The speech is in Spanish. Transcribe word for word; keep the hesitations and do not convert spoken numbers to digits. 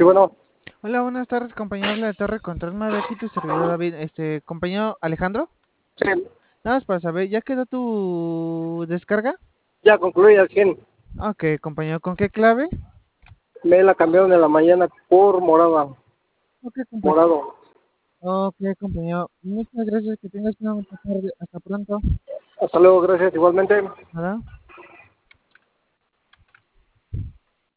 bueno, Hola, buenas tardes, compañero. Habla de Torre Control nueve, aquí tu servidor David. Este, compañero Alejandro. sí, Nada más para saber, ¿ya quedó tu descarga? ya concluí al cien. Ok, compañero, ¿con qué clave? Me la cambiaron en la mañana por morada, Ok, compañero. morado. Ok, compañero. Muchas gracias, que tengas una buena tarde. Hasta pronto. Hasta luego, gracias igualmente. Nada.